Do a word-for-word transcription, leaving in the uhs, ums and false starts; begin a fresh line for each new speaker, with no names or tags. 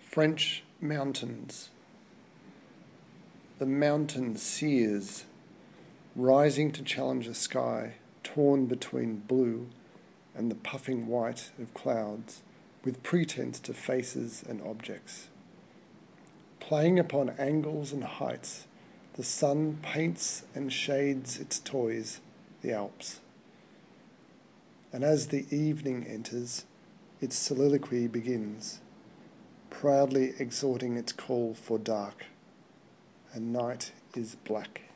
French mountains. The mountain sears, rising to challenge a sky torn between blue and the puffing white of clouds, with pretense to faces and objects. Playing upon angles and heights, the sun paints and shades its toys, the Alps. And as the evening enters, its soliloquy begins, proudly exhorting its call for dark, and night is black.